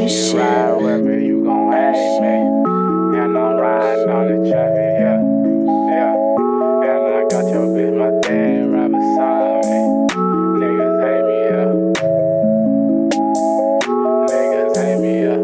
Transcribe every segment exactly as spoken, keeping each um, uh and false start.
you ride with me, you gon' hate me. And I'm riding on the traffic, yeah, yeah. And I got your bitch, my thing, right beside me. Niggas hate me, yeah. Niggas hate me, yeah.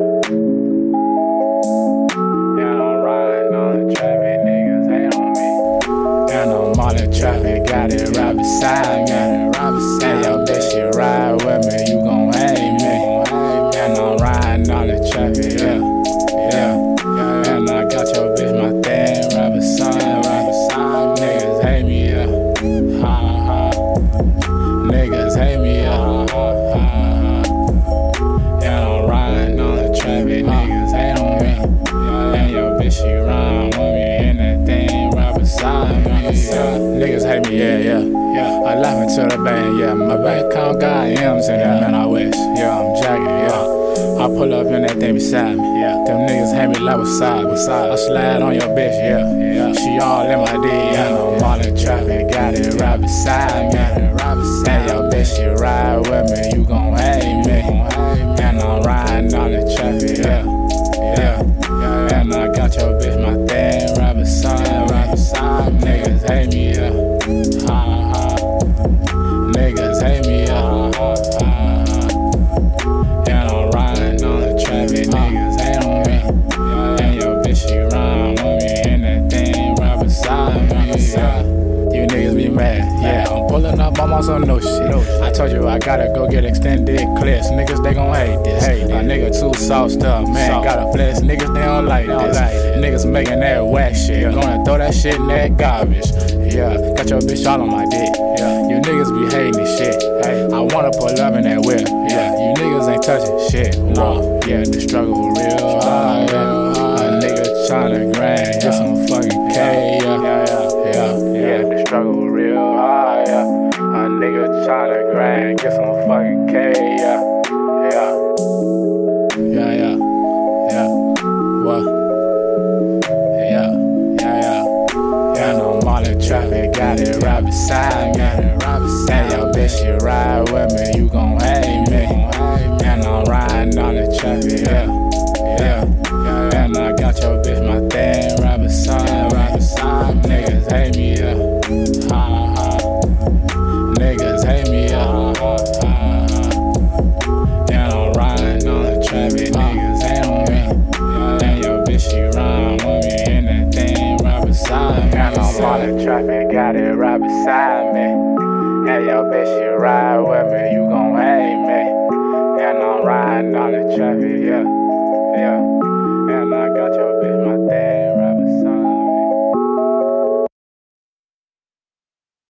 And I'm riding on the traffic, niggas hate on me. And I'm on the traffic, got it right beside me. And your bitch, she ride with me, you gon' hate me. And I'm riding on the traffic, yeah, yeah. And I got your bitch, my thing, right beside, right beside. Niggas hate me, yeah, ha ha. Niggas hate me, yeah, ha ha ha. And I'm riding on the traffic, niggas hate on me. And your bitch, she ride with me, and that thing right beside me, yeah. Niggas hate me, yeah, yeah. Yeah, I laugh into the band, yeah. My bank account got M's in it, man, I wish. Yeah, I'm jacking, yeah. I pull up in that thing beside me, yeah. Them niggas hate me like beside, beside. I slide on your bitch, yeah, yeah. She all in my D, yeah. I'm all in traffic, got it right beside me. And your bitch, she ride with me, you gon' hate me. And I'm riding on the traffic, yeah, yeah. And I got your bitch, my thing, right beside, right beside. Niggas hate me, yeah. Ha. Niggas hate me, yeah, ha, ha, ha. And I'm riding on the traffic, niggas hate on me. And your bitch, she ride with me, and that thing right beside me, yeah. You niggas be mad, yeah. I'm pulling up, I'm on some no shit. I told you I gotta go get extended clips. Niggas, they gon' hate this. A nigga too sauced up, man, gotta flex. Niggas, they don't like this. Niggas making that whack shit. Gonna throw that shit in that garbage. Yeah, got your bitch all on my dick. Yeah, you niggas be hating this shit. Hey, I wanna pull up in that whip. Yeah, you niggas ain't touching shit. No, yeah, the struggle real hard. Yeah. A nigga tryna grind, get some fucking K. Yeah, yeah, yeah, yeah, the struggle real hard. Yeah, a nigga tryna grind, get some fucking K. Yeah, yeah, yeah, yeah, yeah. What? Yeah, yeah, yeah. And I'm all in traffic, got it right beside me. And your bitch, she ride with me, you gon' hate me. And I'm riding on the traffic, yeah, yeah. And I got your bitch, my thing, right beside, right beside. Niggas hate me, yeah, ha ha. Niggas hate me, yeah, ha ha ha. And I'm riding on the traffic, niggas hate on me. And your bitch, she ride with me, and that thing right beside me. And I'm on the traffic, got it right beside me. And your bitch, she ride with me, you gon' hate me. And I'm riding on the traffic, yeah, yeah. And I got your bitch, my thing.